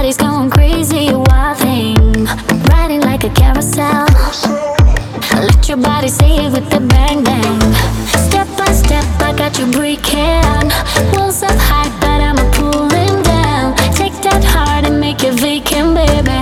body's going crazy, a wild thing, riding like a carousel. Let your body say it with the bang bang. Step by step, I got you breaking. Walls up high, but I'm a pulling down. Take that heart and make it vacant, baby.